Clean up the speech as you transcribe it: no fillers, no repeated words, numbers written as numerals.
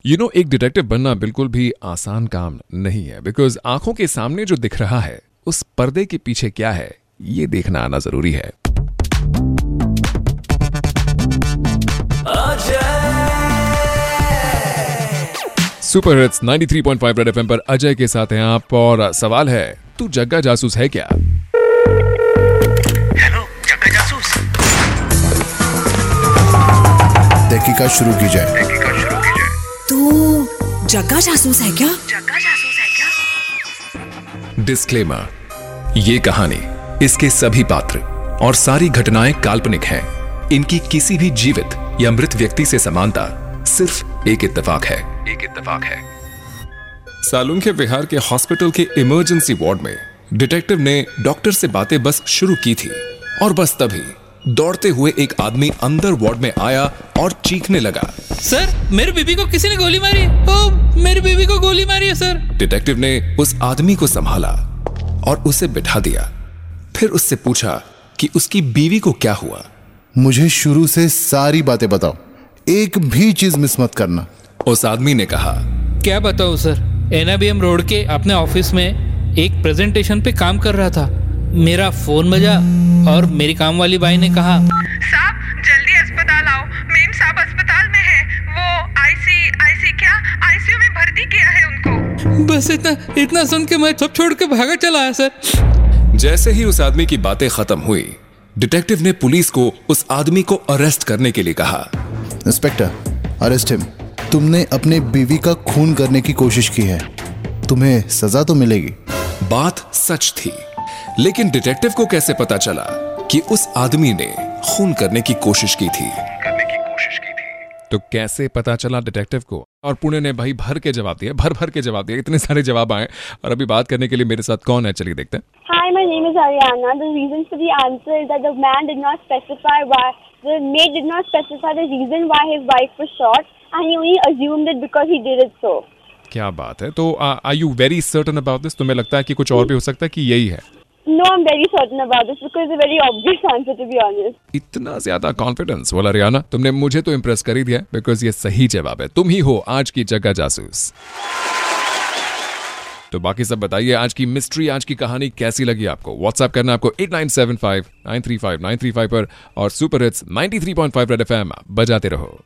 एक डिटेक्टिव बनना बिल्कुल भी आसान काम नहीं है, बिकॉज आंखों के सामने जो दिख रहा है उस पर्दे के पीछे क्या है ये देखना आना जरूरी है। सुपर हिट्स 93.5 रेड एफएम पर अजय के साथ हैं आप, और सवाल है, तू जग्गा जासूस है क्या? हेलो जग्गा जासूस। तहकीकात शुरू की जाए। तू जग्गा जासूस है क्या? जग्गा जासूस है क्या? डिस्क्लेमर, ये कहानी, इसके सभी पात्र और सारी घटनाएं काल्पनिक हैं। इनकी किसी भी जीवित या मृत व्यक्ति से समानता सिर्फ एक इत्तेफाक है। सालून के विहार के हॉस्पिटल के इमरजेंसी वार्ड में डिटेक्टिव ने डॉक्टर से बातें बस शुरू की थी, और बस तभी दौड़ते हुए एक आदमी अंदर वार्ड में आया और चीखने लगा, सर मेरी बीबी को किसी ने गोली मारी। ओ मेरी बीबी को गोली मारी है सर। डिटेक्टिव ने उस आदमी को संभाला और उसे बिठा दिया। फिर उससे पूछा कि उसकी बीवी को क्या हुआ। मुझे शुरू से सारी बातें बताओ, एक भी चीज मिस मत करना। उस आदमी ने कहा, क्या बताऊं सर, NIBM रोड के अपने ऑफिस में एक प्रेजेंटेशन पे काम कर रहा था। मेरा फोन बजा और मेरी काम वाली बाई ने कहा, साहब जल्दी अस्पताल आओ, मेम साहब अस्पताल में है, वो ICU में भर्ती किया है उनको। बस इतना सुन के मैं सब छोड़ के भागा चला आया सर। जैसे ही उस आदमी की बातें खत्म हुई, डिटेक्टिव ने पुलिस को उस आदमी को अरेस्ट करने के लिए कहा। Inspector, arrest him. तुमने अपने बीवी का खून करने की कोशिश की है, तुम्हें सजा तो मिलेगी। बात सच थी, लेकिन डिटेक्टिव को कैसे पता चला कि उस आदमी ने खून करने की कोशिश की थी? तो कैसे पता चला डिटेक्टिव को? और पुणे ने भाई भर के जवाब दिया, इतने सारे जवाब आए। और अभी बात करने के लिए मेरे साथ कौन है, चलिए देखते हैं। Hi, my name is Ariana. The reason for the answer is that the man did not specify why, the maid did not specify the reason why his wife was shot, and he only assumed it because he did it so. क्या बात है। तो are you very certain about this? तुम्हें लगता है कि कुछ और भी हो सकता है कि यही है? No, I'm very certain about this because it's a very obvious answer, to be honest. इतना ज्यादा कॉन्फिडेंस वाला रियाना, तुमने मुझे तो इम्प्रेस कर ही दिया, बिकॉज ये सही जवाब है। तुम ही हो आज की जग्गा जासूस। तो बाकी सब बताइए, आज की मिस्ट्री, आज की कहानी कैसी लगी आपको? व्हाट्सएप करना आपको 8975 935 935 पर, और सुपर हिट्स 93.5 रेड एफएम बजाते रहो।